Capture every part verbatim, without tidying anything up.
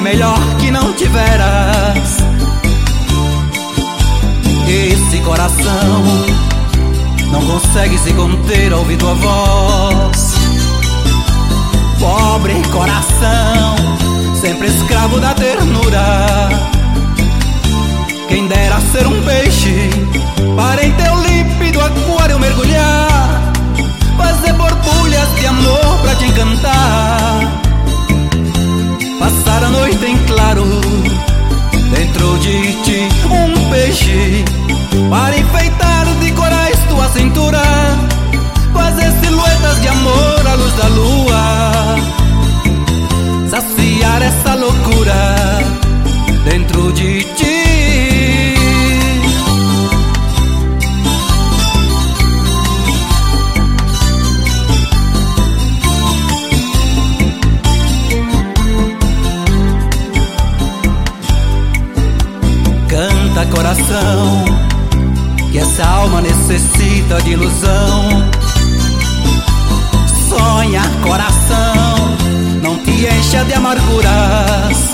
melhor que não tiveras. Esse coração não consegue se conter ao ouvir tua voz. Pobre coração, sempre escravo da ternura. Quem dera ser um peixe para em teu límpido aquário mergulhar, fazer borbulhas de amor pra te encantar, passar a noite em claro dentro de ti. Um peixe para enfeitar de corais tua cintura, fazer silhuetas de amor à luz da lua, saciar essa loucura dentro de ti. Canta, coração, que essa alma necessita de ilusão. Sonha, coração, não te encha de amarguras.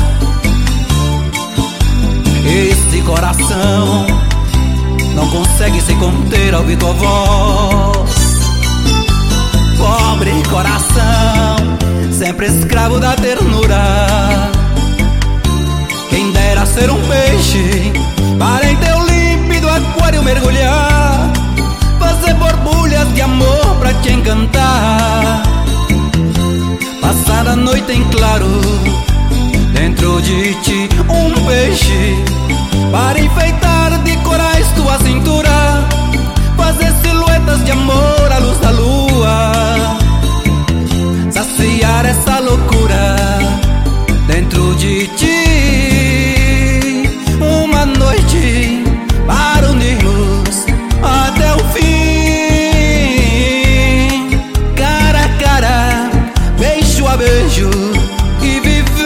Esse coração não consegue se conter ao ouvir tua voz. Pobre coração, sempre escravo da ternura. Quem dera ser um peixe para em teu límpido aquário mergulhar, fazer borbulhas de amor pra te encantar, passar a noite em claro dentro de ti. Um peixe para enfeitar de corais tua cintura, fazer silhuetas de amor à luz da lua, saciar essa loucura dentro de ti. Uma noite para unirmos até o fim, cara a cara, beijo a beijo, e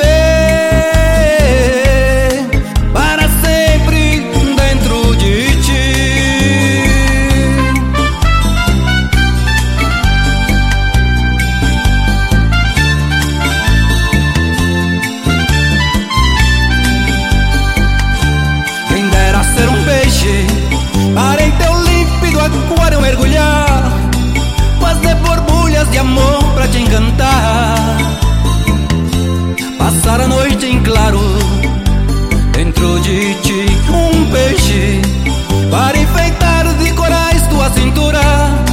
viver para sempre dentro de ti. Quem dera ser um peixe para em teu límpido aquário mergulhar, fazer borbulhas de amor pra te encantar, passar a noite em claro dentro de ti. Um peixe para enfeitar de corais tua cintura,